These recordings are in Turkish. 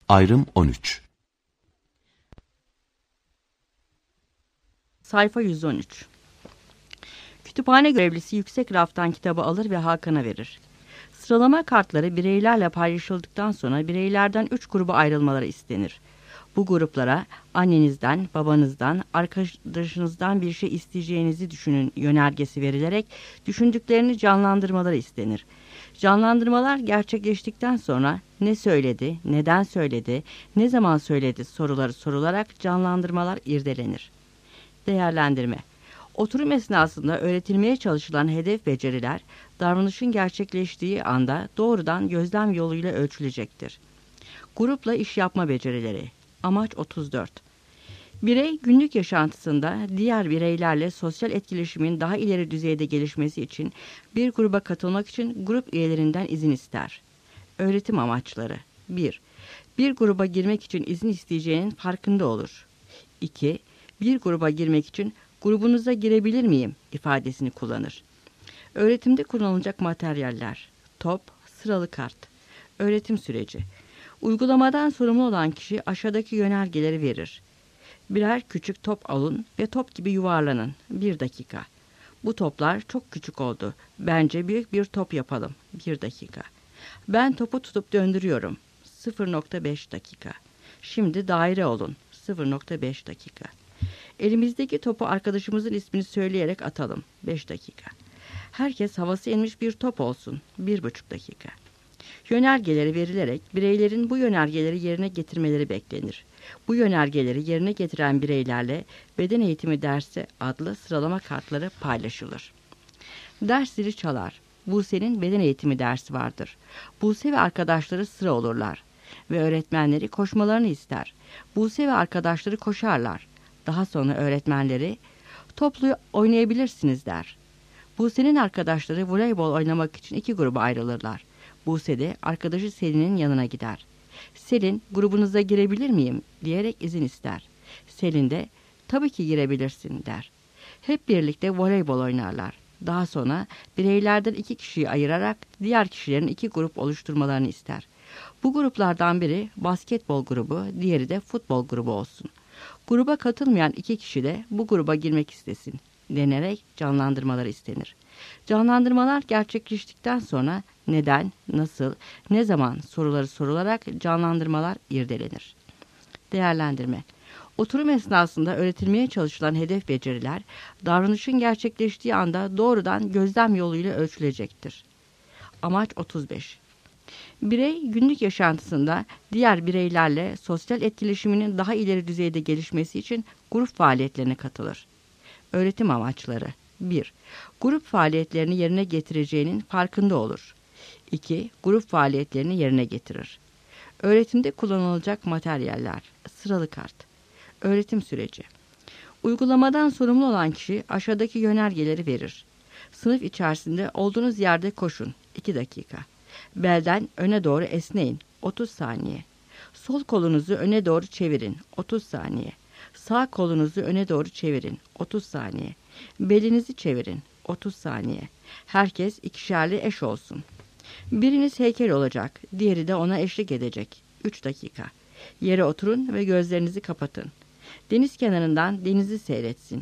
Ayrım 13. Sayfa 113. Kütüphane görevlisi yüksek raftan kitabı alır ve Hakan'a verir. Sıralama kartları bireylerle paylaşıldıktan sonra bireylerden 3 gruba ayrılmaları istenir. Bu gruplara annenizden, babanızdan, arkadaşınızdan bir şey isteyeceğinizi düşünün yönergesi verilerek düşündüklerini canlandırmaları istenir. Canlandırmalar gerçekleştikten sonra ne söyledi, neden söyledi, ne zaman söyledi soruları sorularak canlandırmalar irdelenir. Değerlendirme. Oturum esnasında öğretilmeye çalışılan hedef beceriler, davranışın gerçekleştiği anda doğrudan gözlem yoluyla ölçülecektir. Grupla iş yapma becerileri. Amaç 34. Birey günlük yaşantısında diğer bireylerle sosyal etkileşimin daha ileri düzeyde gelişmesi için bir gruba katılmak için grup üyelerinden izin ister. Öğretim amaçları. 1. Bir gruba girmek için izin isteyeceğinin farkında olur. 2. Bir gruba girmek için grubunuza girebilir miyim ifadesini kullanır. Öğretimde kullanılacak materyaller. Top, sıralı kart. Öğretim süreci. Uygulamadan sorumlu olan kişi aşağıdaki yönergeleri verir. Birer küçük top alın ve top gibi yuvarlanın. 1 dakika. Bu toplar çok küçük oldu. Bence büyük bir top yapalım. 1 dakika. Ben topu tutup döndürüyorum. 0.5 dakika. Şimdi daire olun. 0.5 dakika. Elimizdeki topu arkadaşımızın ismini söyleyerek atalım. 5 dakika. Herkes havası inmiş bir top olsun. 1,5 dakika. Yönergeleri verilerek bireylerin bu yönergeleri yerine getirmeleri beklenir. Bu yönergeleri yerine getiren bireylerle beden eğitimi dersi adlı sıralama kartları paylaşılır. Ders zili çalar. Buse'nin beden eğitimi dersi vardır. Buse ve arkadaşları sıra olurlar ve öğretmenleri koşmalarını ister. Buse ve arkadaşları koşarlar. Daha sonra öğretmenleri toplu oynayabilirsiniz der. Buse'nin arkadaşları voleybol oynamak için 2 gruba ayrılırlar. Buse de arkadaşı Selin'in yanına gider. Selin, grubunuza girebilir miyim diyerek izin ister. Selin de tabii ki girebilirsin der. Hep birlikte voleybol oynarlar. Daha sonra bireylerden 2 kişiyi ayırarak diğer kişilerin 2 grup oluşturmalarını ister. Bu gruplardan biri basketbol grubu, diğeri de futbol grubu olsun. Gruba katılmayan 2 kişi de bu gruba girmek istesin denerek canlandırmaları istenir. Canlandırmalar gerçekleştikten sonra neden, nasıl, ne zaman soruları sorularak canlandırmalar irdelenir. Değerlendirme. Oturum esnasında öğretilmeye çalışılan hedef beceriler, davranışın gerçekleştiği anda doğrudan gözlem yoluyla ölçülecektir. Amaç 35. Birey günlük yaşantısında diğer bireylerle sosyal etkileşiminin daha ileri düzeyde gelişmesi için grup faaliyetlerine katılır. Öğretim amaçları. 1. Grup faaliyetlerini yerine getireceğinin farkında olur. 2. Grup faaliyetlerini yerine getirir. Öğretimde kullanılacak materyaller. Sıralı kart. Öğretim süreci. Uygulamadan sorumlu olan kişi aşağıdaki yönergeleri verir. Sınıf içerisinde olduğunuz yerde koşun. 2 dakika. Belden öne doğru esneyin. 30 saniye. Sol kolunuzu öne doğru çevirin. 30 saniye. Sağ kolunuzu öne doğru çevirin. 30 saniye. Belinizi çevirin. 30 saniye. Herkes ikişerli eş olsun. Biriniz heykel olacak. Diğeri de ona eşlik edecek. 3 dakika. Yere oturun ve gözlerinizi kapatın. Deniz kenarından denizi seyretsin.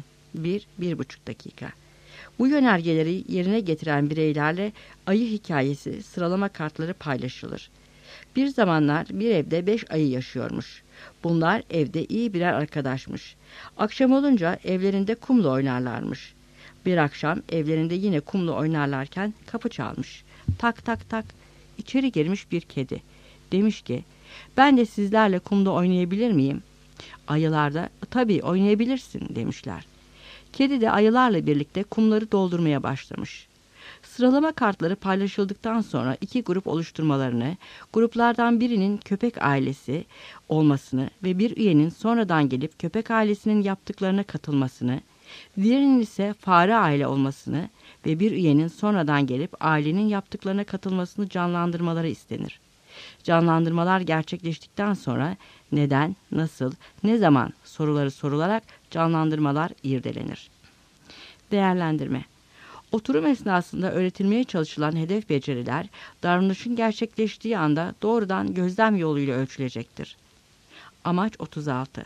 1-1,5 dakika. Bu yönergeleri yerine getiren bireylerle ayı hikayesi sıralama kartları paylaşılır. Bir zamanlar bir evde 5 ayı yaşıyormuş. Bunlar evde iyi birer arkadaşmış. Akşam olunca evlerinde kumla oynarlarmış. Bir akşam evlerinde yine kumla oynarlarken kapı çalmış. Tak tak tak. İçeri girmiş bir kedi. Demiş ki, ben de sizlerle kumda oynayabilir miyim? Ayılar da tabii oynayabilirsin demişler. Kedi de ayılarla birlikte kumları doldurmaya başlamış. Sıralama kartları paylaşıldıktan sonra 2 grup oluşturmalarını, gruplardan birinin köpek ailesi olmasını ve bir üyenin sonradan gelip köpek ailesinin yaptıklarına katılmasını, diğerinin ise fare aile olmasını ve bir üyenin sonradan gelip ailenin yaptıklarına katılmasını canlandırmaları istenir. Canlandırmalar gerçekleştikten sonra neden, nasıl, ne zaman soruları sorularak canlandırmalar irdelenir. Değerlendirme. Oturum esnasında öğretilmeye çalışılan hedef beceriler, davranışın gerçekleştiği anda doğrudan gözlem yoluyla ölçülecektir. Amaç 36.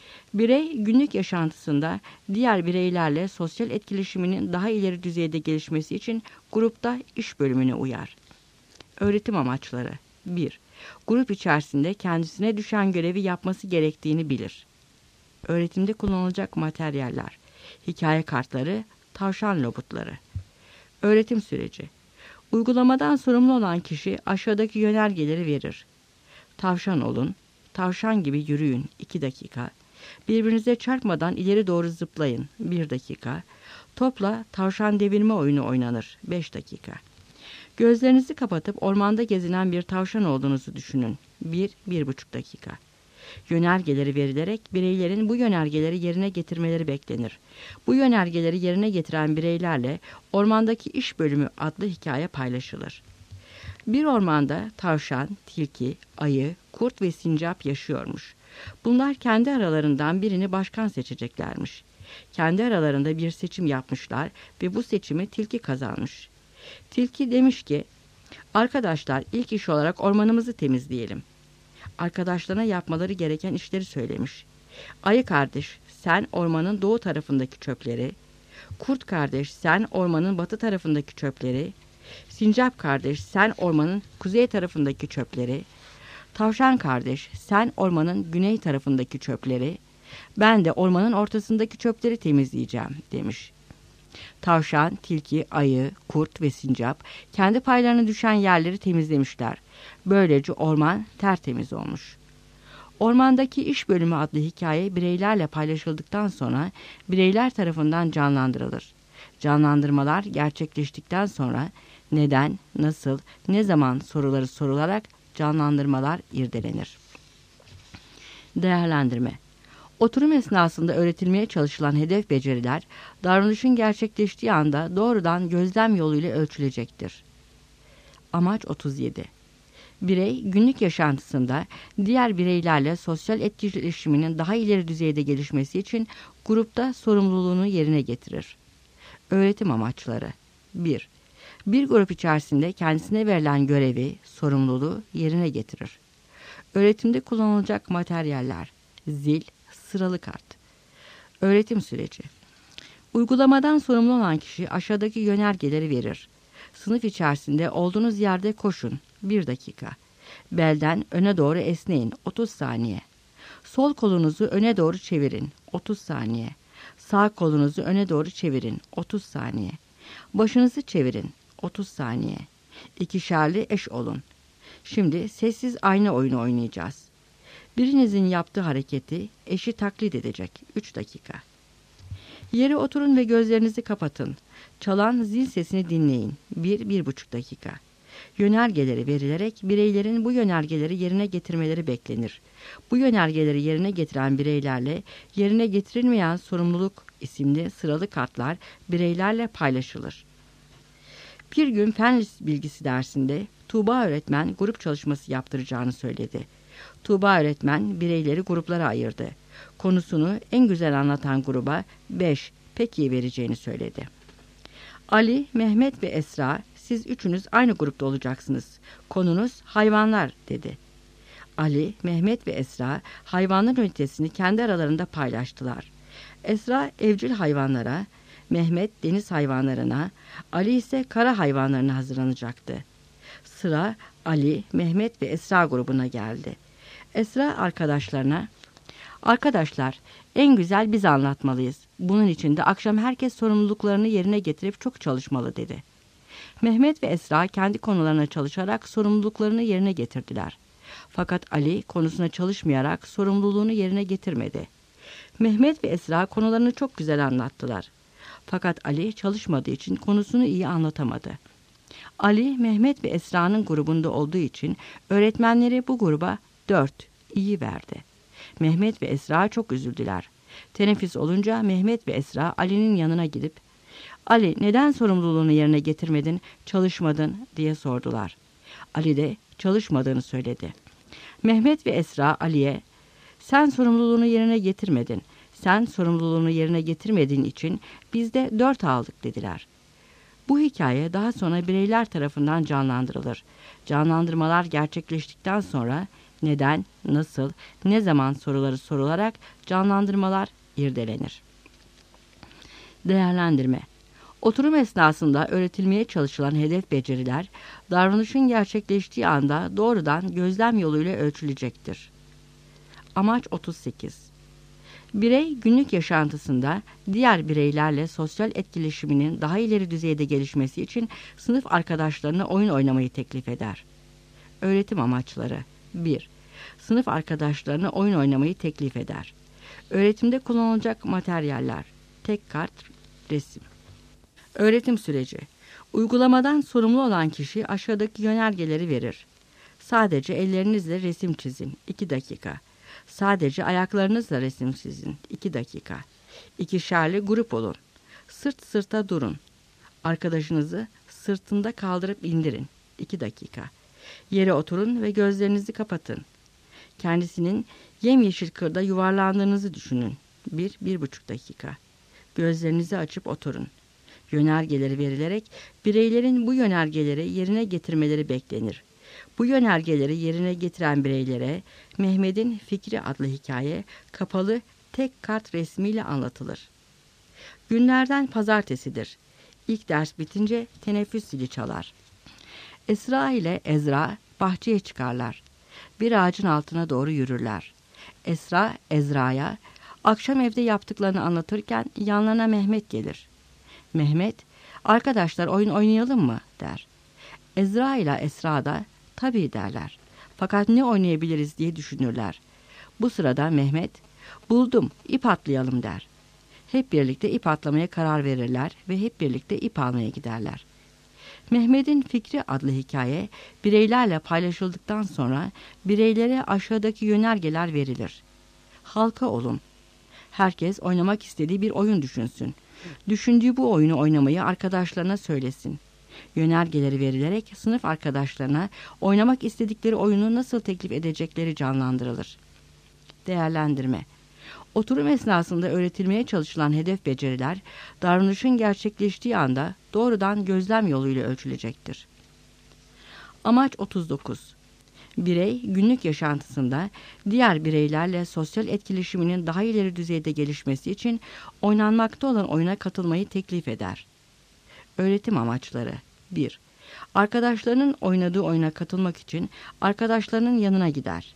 Birey günlük yaşantısında diğer bireylerle sosyal etkileşiminin daha ileri düzeyde gelişmesi için grupta iş bölümüne uyar. Öğretim amaçları 1. Grup içerisinde kendisine düşen görevi yapması gerektiğini bilir. Öğretimde kullanılacak materyaller: hikaye kartları, tavşan lobutları. Öğretim süreci: uygulamadan sorumlu olan kişi aşağıdaki yönergeleri verir. Tavşan olun, tavşan gibi yürüyün 2 dakika, birbirinize çarpmadan ileri doğru zıplayın 1 dakika, topla tavşan devirme oyunu oynanır 5 dakika. Gözlerinizi kapatıp ormanda gezinen bir tavşan olduğunuzu düşünün 1-1,5 dakika. Yönergeleri verilerek bireylerin bu yönergeleri yerine getirmeleri beklenir. Bu yönergeleri yerine getiren bireylerle Ormandaki İş Bölümü adlı hikaye paylaşılır. Bir ormanda tavşan, tilki, ayı, kurt ve sincap yaşıyormuş. Bunlar kendi aralarından birini başkan seçeceklermiş. Kendi aralarında bir seçim yapmışlar ve bu seçimi tilki kazanmış. Tilki demiş ki, arkadaşlar ilk iş olarak ormanımızı temizleyelim. Arkadaşlarına yapmaları gereken işleri söylemiş. Ayı kardeş, sen ormanın doğu tarafındaki çöpleri, kurt kardeş, sen ormanın batı tarafındaki çöpleri, sincap kardeş, sen ormanın kuzey tarafındaki çöpleri, tavşan kardeş, sen ormanın güney tarafındaki çöpleri, ben de ormanın ortasındaki çöpleri temizleyeceğim demiş. Tavşan, tilki, ayı, kurt ve sincap kendi paylarına düşen yerleri temizlemişler. Böylece orman tertemiz olmuş. Ormandaki İş Bölümü adlı hikaye bireylerle paylaşıldıktan sonra bireyler tarafından canlandırılır. Canlandırmalar gerçekleştikten sonra neden, nasıl, ne zaman soruları sorularak canlandırmalar irdelenir. Değerlendirme: oturum esnasında öğretilmeye çalışılan hedef beceriler, davranışın gerçekleştiği anda doğrudan gözlem yoluyla ölçülecektir. Amaç 37. Birey, günlük yaşantısında diğer bireylerle sosyal etkileşiminin daha ileri düzeyde gelişmesi için grupta sorumluluğunu yerine getirir. Öğretim amaçları 1. Bir grup içerisinde kendisine verilen görevi, sorumluluğu yerine getirir. Öğretimde kullanılacak materyaller: zil, sıralı kart. Öğretim süreci: uygulamadan sorumlu olan kişi aşağıdaki yönergeleri verir. Sınıf içerisinde olduğunuz yerde koşun 1 dakika. Belden öne doğru esneyin 30 saniye. Sol kolunuzu öne doğru çevirin 30 saniye. Sağ kolunuzu öne doğru çevirin 30 saniye. Başınızı çevirin 30 saniye. İkişerli eş olun. Şimdi sessiz ayna oyunu oynayacağız. Birinizin yaptığı hareketi eşi taklit edecek 3 dakika. Yere oturun ve gözlerinizi kapatın. Çalan zil sesini dinleyin 1-1,5 dakika. Yönergeleri verilerek bireylerin bu yönergeleri yerine getirmeleri beklenir. Bu yönergeleri yerine getiren bireylerle yerine getirilmeyen sorumluluk isimli sıralı kartlar bireylerle paylaşılır. Bir gün fen bilgisi dersinde Tuğba öğretmen grup çalışması yaptıracağını söyledi. Tuğba öğretmen bireyleri gruplara ayırdı. Konusunu en güzel anlatan gruba 5 peki vereceğini söyledi. Ali, Mehmet ve Esra, siz üçünüz aynı grupta olacaksınız. Konunuz hayvanlar dedi. Ali, Mehmet ve Esra hayvanlar ünitesini kendi aralarında paylaştılar. Esra evcil hayvanlara, Mehmet deniz hayvanlarına, Ali ise kara hayvanlarına hazırlanacaktı. Sıra Ali, Mehmet ve Esra grubuna geldi. Esra arkadaşlarına, arkadaşlar en güzel biz anlatmalıyız. Bunun için de akşam herkes sorumluluklarını yerine getirip çok çalışmalı dedi. Mehmet ve Esra kendi konularına çalışarak sorumluluklarını yerine getirdiler. Fakat Ali konusuna çalışmayarak sorumluluğunu yerine getirmedi. Mehmet ve Esra konularını çok güzel anlattılar. Fakat Ali çalışmadığı için konusunu iyi anlatamadı. Ali, Mehmet ve Esra'nın grubunda olduğu için öğretmenleri bu gruba 4 iyi verdi. Mehmet ve Esra çok üzüldüler. Teneffüs olunca Mehmet ve Esra Ali'nin yanına gidip Ali neden sorumluluğunu yerine getirmedin, çalışmadın diye sordular. Ali de çalışmadığını söyledi. Mehmet ve Esra Ali'ye sen sorumluluğunu yerine getirmedin. Sen sorumluluğunu yerine getirmediğin için biz de 4 aldık dediler. Bu hikaye daha sonra bireyler tarafından canlandırılır. Canlandırmalar gerçekleştikten sonra neden, nasıl, ne zaman soruları sorularak canlandırmalar irdelenir. Değerlendirme. Oturum esnasında öğretilmeye çalışılan hedef beceriler, davranışın gerçekleştiği anda doğrudan gözlem yoluyla ölçülecektir. Amaç 38. Birey günlük yaşantısında diğer bireylerle sosyal etkileşiminin daha ileri düzeyde gelişmesi için sınıf arkadaşlarına oyun oynamayı teklif eder. Öğretim amaçları 1. Sınıf arkadaşlarına oyun oynamayı teklif eder. Öğretimde kullanılacak materyaller: tek kart, resim. Öğretim süreci. Uygulamadan sorumlu olan kişi aşağıdaki yönergeleri verir. Sadece ellerinizle resim çizin, 2 dakika. Sadece ayaklarınızla resim çizin, 2 dakika. İkişerli grup olun. Sırt sırta durun. Arkadaşınızı sırtında kaldırıp indirin, 2 dakika. Yere oturun ve gözlerinizi kapatın. Kendisinin yemyeşil kırda yuvarlandığınızı düşünün, 1-1,5 dakika. Gözlerinizi açıp oturun. Yönergeleri verilerek bireylerin bu yönergeleri yerine getirmeleri beklenir. Bu yönergeleri yerine getiren bireylere Mehmet'in Fikri adlı hikaye kapalı tek kart resmiyle anlatılır. Günlerden pazartesidir. İlk ders bitince teneffüs zili çalar. Esra ile Ezra bahçeye çıkarlar. Bir ağacın altına doğru yürürler. Esra, Ezra'ya akşam evde yaptıklarını anlatırken yanlarına Mehmet gelir. Mehmet, "Arkadaşlar oyun oynayalım mı?" der. Ezra ile Esra da "Tabii" derler. Fakat ne oynayabiliriz diye düşünürler. Bu sırada Mehmet, "Buldum, ip atlayalım" der. Hep birlikte ip atlamaya karar verirler ve hep birlikte ip almaya giderler. Mehmet'in Fikri adlı hikaye bireylerle paylaşıldıktan sonra bireylere aşağıdaki yönergeler verilir. Halka olun. Herkes oynamak istediği bir oyun düşünsün. Düşündüğü bu oyunu oynamayı arkadaşlarına söylesin. Yönergeleri verilerek sınıf arkadaşlarına oynamak istedikleri oyunu nasıl teklif edecekleri canlandırılır. Değerlendirme. Oturum esnasında öğretilmeye çalışılan hedef beceriler, davranışın gerçekleştiği anda doğrudan gözlem yoluyla ölçülecektir. Amaç 39. Birey, günlük yaşantısında diğer bireylerle sosyal etkileşiminin daha ileri düzeyde gelişmesi için oynanmakta olan oyuna katılmayı teklif eder. Öğretim amaçları 1. Arkadaşlarının oynadığı oyuna katılmak için arkadaşlarının yanına gider.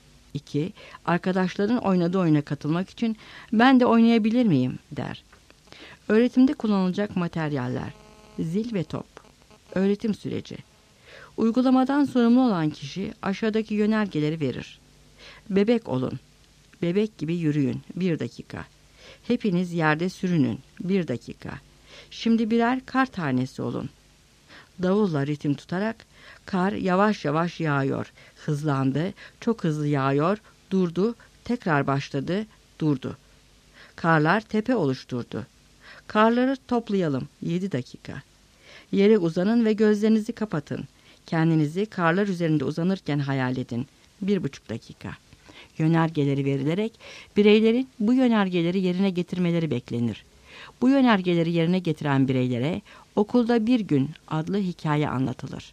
2. Arkadaşların oynadığı oyuna katılmak için "Ben de oynayabilir miyim?" der. Öğretimde kullanılacak materyaller: zil ve top. Öğretim süreci. Uygulamadan sorumlu olan kişi aşağıdaki yönergeleri verir. Bebek olun. Bebek gibi yürüyün, 1 dakika. Hepiniz yerde sürünün, 1 dakika. Şimdi birer kar tanesi olun. Davulla ritim tutarak kar yavaş yavaş yağıyor, hızlandı, çok hızlı yağıyor, durdu, tekrar başladı, durdu. Karlar tepe oluşturdu. Karları toplayalım, 7 dakika. Yere uzanın ve gözlerinizi kapatın. Kendinizi karlar üzerinde uzanırken hayal edin, 1,5 dakika. Yönergeleri verilerek bireylerin bu yönergeleri yerine getirmeleri beklenir. Bu yönergeleri yerine getiren bireylere "Okulda Bir Gün" adlı hikaye anlatılır.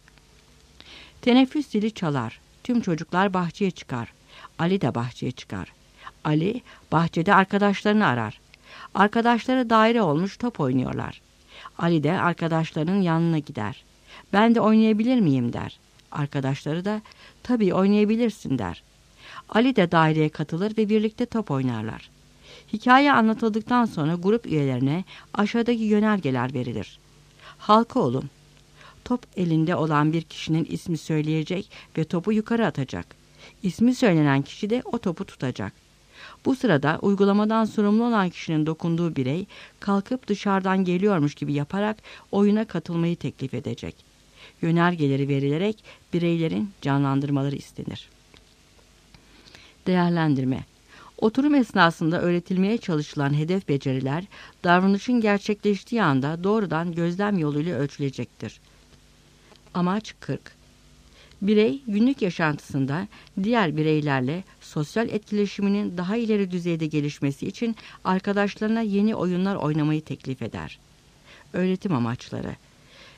Teneffüs zili çalar. Tüm çocuklar bahçeye çıkar. Ali de bahçeye çıkar. Ali bahçede arkadaşlarını arar. Arkadaşları daire olmuş top oynuyorlar. Ali de arkadaşlarının yanına gider. "Ben de oynayabilir miyim?" der. Arkadaşları da "Tabii oynayabilirsin" der. Ali de daireye katılır ve birlikte top oynarlar. Hikaye anlatıldıktan sonra grup üyelerine aşağıdaki yönergeler verilir. Halka olun. Top elinde olan bir kişinin ismi söyleyecek ve topu yukarı atacak. İsmi söylenen kişi de o topu tutacak. Bu sırada uygulamadan sorumlu olan kişinin dokunduğu birey kalkıp dışarıdan geliyormuş gibi yaparak oyuna katılmayı teklif edecek. Yönergeleri verilerek bireylerin canlandırmaları istenir. Değerlendirme. Oturum esnasında öğretilmeye çalışılan hedef beceriler, davranışın gerçekleştiği anda doğrudan gözlem yoluyla ölçülecektir. Amaç 40. Birey, günlük yaşantısında diğer bireylerle sosyal etkileşiminin daha ileri düzeyde gelişmesi için arkadaşlarına yeni oyunlar oynamayı teklif eder. Öğretim amaçları: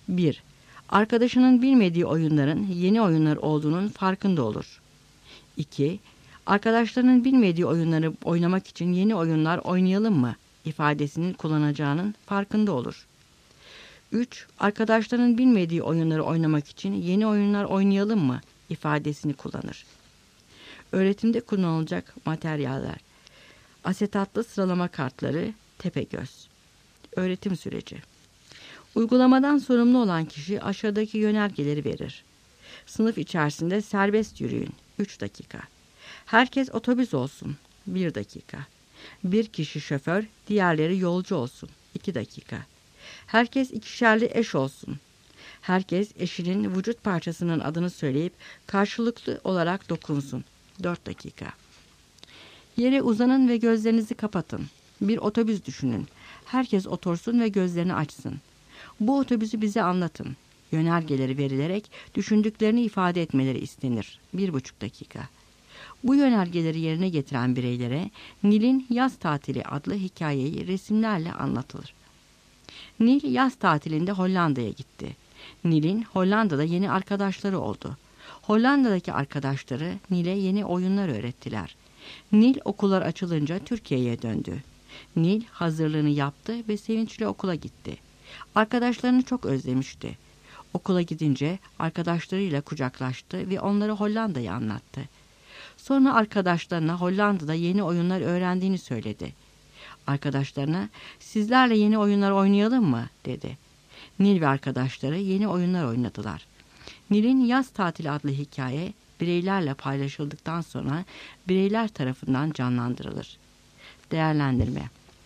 1. Arkadaşının bilmediği oyunların yeni oyunlar olduğunun farkında olur. 2. Arkadaşlarının bilmediği oyunları oynamak için yeni oyunlar oynayalım mı ifadesini kullanacağının farkında olur. 3. Arkadaşlarının bilmediği oyunları oynamak için yeni oyunlar oynayalım mı ifadesini kullanır. Öğretimde kullanılacak materyaller: asetatlı sıralama kartları, Tepegöz. Öğretim süreci. Uygulamadan sorumlu olan kişi aşağıdaki yönergeleri verir. Sınıf içerisinde serbest yürüyün, 3 dakika. Herkes otobüs olsun, 1 dakika. Bir kişi şoför, diğerleri yolcu olsun, 2 dakika. Herkes ikişerli eş olsun. Herkes eşinin vücut parçasının adını söyleyip karşılıklı olarak dokunsun, 4 dakika. Yere uzanın ve gözlerinizi kapatın. Bir otobüs düşünün. Herkes otursun ve gözlerini açsın. Bu otobüsü bize anlatın. Yönergeleri verilerek düşündüklerini ifade etmeleri istenir, 1,5 dakika. Bu yönergeleri yerine getiren bireylere Nil'in Yaz Tatili adlı hikayeyi resimlerle anlatılır. Nil yaz tatilinde Hollanda'ya gitti. Nil'in Hollanda'da yeni arkadaşları oldu. Hollanda'daki arkadaşları Nil'e yeni oyunlar öğrettiler. Nil okullar açılınca Türkiye'ye döndü. Nil hazırlığını yaptı ve sevinçle okula gitti. Arkadaşlarını çok özlemişti. Okula gidince arkadaşlarıyla kucaklaştı ve onlara Hollanda'yı anlattı. Sonra arkadaşlarına Hollanda'da yeni oyunlar öğrendiğini söyledi. Arkadaşlarına "Sizlerle yeni oyunlar oynayalım mı?" dedi. Nil ve arkadaşları yeni oyunlar oynadılar. Nil'in Yaz Tatili adlı hikaye bireylerle paylaşıldıktan sonra bireyler tarafından canlandırılır. Değerlendirme.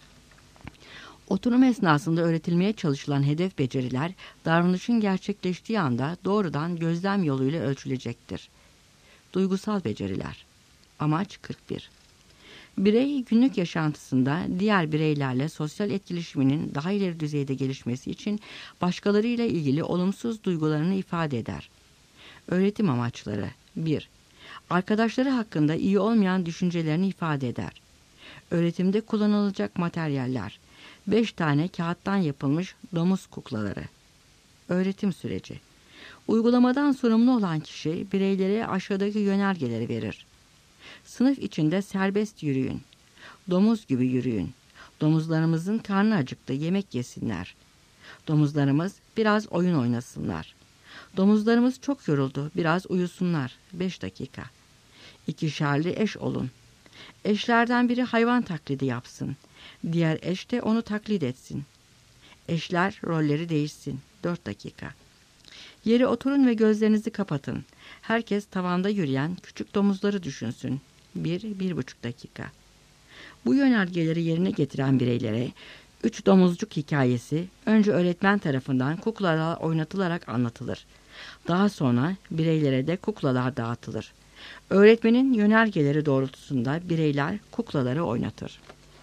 Oturum esnasında öğretilmeye çalışılan hedef beceriler, davranışın gerçekleştiği anda doğrudan gözlem yoluyla ölçülecektir. Duygusal beceriler. Amaç 41. Birey günlük yaşantısında diğer bireylerle sosyal etkileşiminin daha ileri düzeyde gelişmesi için başkalarıyla ilgili olumsuz duygularını ifade eder. Öğretim amaçları. 1. Arkadaşları hakkında iyi olmayan düşüncelerini ifade eder. Öğretimde kullanılacak materyaller: 5 tane kağıttan yapılmış domuz kuklaları. Öğretim süreci. Uygulamadan sorumlu olan kişi bireylere aşağıdaki yönergeleri verir. Sınıf içinde serbest yürüyün. Domuz gibi yürüyün. Domuzlarımızın karnı acıktı, yemek yesinler. Domuzlarımız biraz oyun oynasınlar. Domuzlarımız çok yoruldu, biraz uyusunlar, 5 dakika. İkişerli eş olun. Eşlerden biri hayvan taklidi yapsın. Diğer eş de onu taklit etsin. Eşler rolleri değişsin, 4 dakika. Yere oturun ve gözlerinizi kapatın. Herkes tavanda yürüyen küçük domuzları düşünsün, 1-1,5 dakika. Bu yönergeleri yerine getiren bireylere 3 domuzcuk hikayesi önce öğretmen tarafından kuklalarla oynatılarak anlatılır. Daha sonra bireylere de kuklalar dağıtılır. Öğretmenin yönergeleri doğrultusunda bireyler kuklaları oynatır.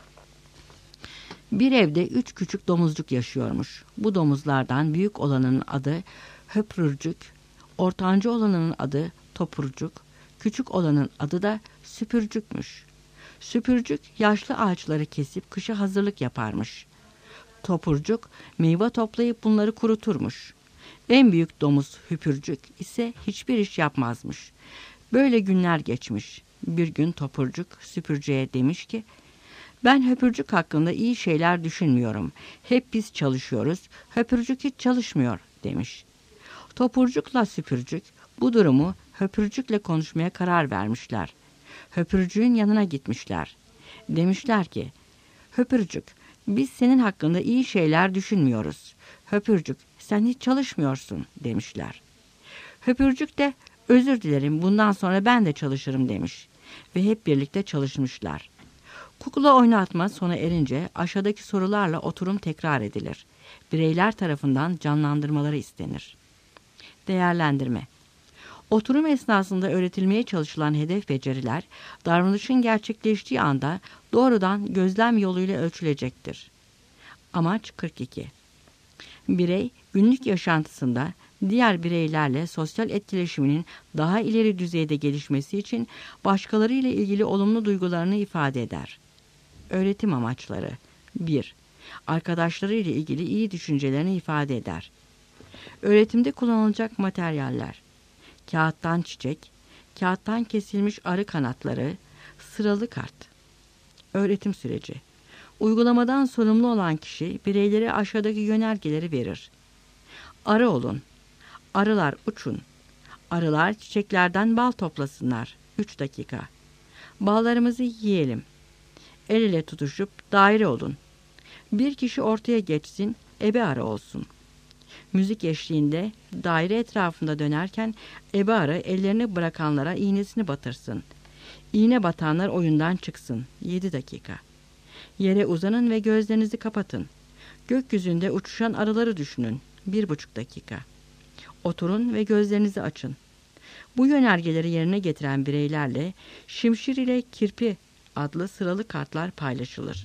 Bir evde 3 küçük domuzcuk yaşıyormuş. Bu domuzlardan büyük olanın adı Höprürcük, ortanca olanın adı Topurcuk, küçük olanın adı da Süpürcükmüş. Süpürcük yaşlı ağaçları kesip kışa hazırlık yaparmış. Topurcuk meyve toplayıp bunları kuruturmuş. En büyük domuz Hüpürcük ise hiçbir iş yapmazmış. Böyle günler geçmiş. Bir gün Topurcuk Süpürcüğe demiş ki, "Ben Höpürcük hakkında iyi şeyler düşünmüyorum. Hep biz çalışıyoruz. Höpürcük hiç çalışmıyor," demiş. Topurcukla Süpürcük bu durumu Höpürcük'le konuşmaya karar vermişler. Höpürcük'ün yanına gitmişler. Demişler ki, "Höpürcük, biz senin hakkında iyi şeyler düşünmüyoruz. Höpürcük, sen hiç çalışmıyorsun," demişler. Höpürcük de, "Özür dilerim, bundan sonra ben de çalışırım," demiş. Ve hep birlikte çalışmışlar. Kukla oynatma sona erince aşağıdaki sorularla oturum tekrar edilir. Bireyler tarafından canlandırmaları istenir. Değerlendirme. Oturum esnasında öğretilmeye çalışılan hedef beceriler, davranışın gerçekleştiği anda doğrudan gözlem yoluyla ölçülecektir. Amaç 42. Birey, günlük yaşantısında diğer bireylerle sosyal etkileşiminin daha ileri düzeyde gelişmesi için başkalarıyla ilgili olumlu duygularını ifade eder. Öğretim amaçları. 1. Arkadaşlarıyla ilgili iyi düşüncelerini ifade eder. Öğretimde kullanılacak materyaller: kağıttan çiçek, kağıttan kesilmiş arı kanatları, sıralı kart. Öğretim süreci: uygulamadan sorumlu olan kişi bireylere aşağıdaki yönergeleri verir. Arı olun, arılar uçun, arılar çiçeklerden bal toplasınlar. 3 dakika. Ballarımızı yiyelim. El ele tutuşup daire olun. Bir kişi ortaya geçsin, ebe arı olsun. Müzik eşliğinde daire etrafında dönerken ebe arı ellerini bırakanlara iğnesini batırsın. İğne batanlar oyundan çıksın. 7 dakika. Yere uzanın ve gözlerinizi kapatın. Gökyüzünde uçuşan arıları düşünün. 1,5 dakika. Oturun ve gözlerinizi açın. Bu yönergeleri yerine getiren bireylerle Şimşir ile Kirpi adlı sıralı kartlar paylaşılır.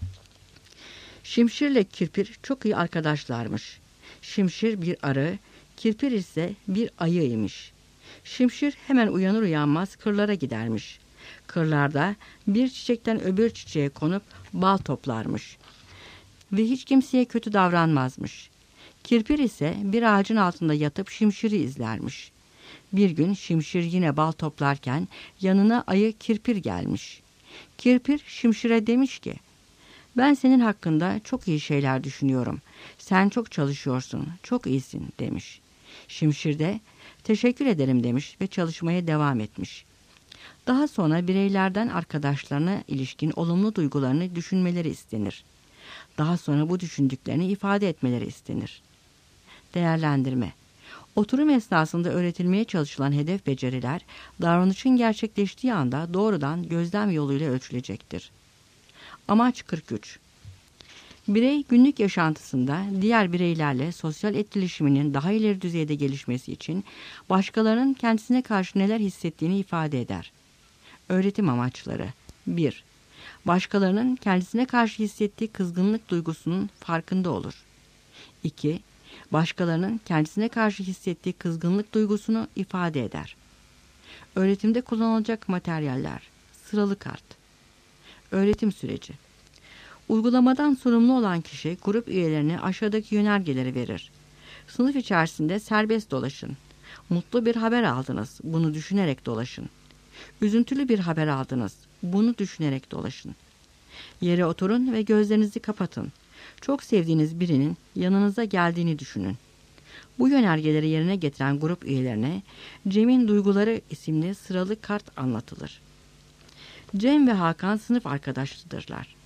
Şimşir ile Kirpir çok iyi arkadaşlarmış. Şimşir bir arı, Kirpir ise bir ayıymış. Şimşir hemen uyanır uyanmaz kırlara gidermiş. Kırlarda bir çiçekten öbür çiçeğe konup bal toplarmış. Ve hiç kimseye kötü davranmazmış. Kirpir ise bir ağacın altında yatıp Şimşir'i izlermiş. Bir gün Şimşir yine bal toplarken yanına ayı Kirpir gelmiş. Kirpir Şimşir'e demiş ki, "Ben senin hakkında çok iyi şeyler düşünüyorum. Sen çok çalışıyorsun, çok iyisin," demiş. Şimşir de "Teşekkür ederim," demiş ve çalışmaya devam etmiş. Daha sonra bireylerden arkadaşlarına ilişkin olumlu duygularını düşünmeleri istenir. Daha sonra bu düşündüklerini ifade etmeleri istenir. Değerlendirme: oturum esnasında öğretilmeye çalışılan hedef beceriler, davranışın gerçekleştiği anda doğrudan gözlem yoluyla ölçülecektir. Amaç 43. Birey günlük yaşantısında diğer bireylerle sosyal etkileşiminin daha ileri düzeyde gelişmesi için başkalarının kendisine karşı neler hissettiğini ifade eder. Öğretim amaçları: 1. Başkalarının kendisine karşı hissettiği kızgınlık duygusunun farkında olur. 2. Başkalarının kendisine karşı hissettiği kızgınlık duygusunu ifade eder. Öğretimde kullanılacak materyaller: sıralı kart. Öğretim süreci: uygulamadan sorumlu olan kişi grup üyelerine aşağıdaki yönergeleri verir. Sınıf içerisinde serbest dolaşın. Mutlu bir haber aldınız, bunu düşünerek dolaşın. Üzüntülü bir haber aldınız, bunu düşünerek dolaşın. Yere oturun ve gözlerinizi kapatın. Çok sevdiğiniz birinin yanınıza geldiğini düşünün. Bu yönergeleri yerine getiren grup üyelerine Cem'in Duyguları isimli sıralı kart anlatılır. Cem ve Hakan sınıf arkadaşıdırlar.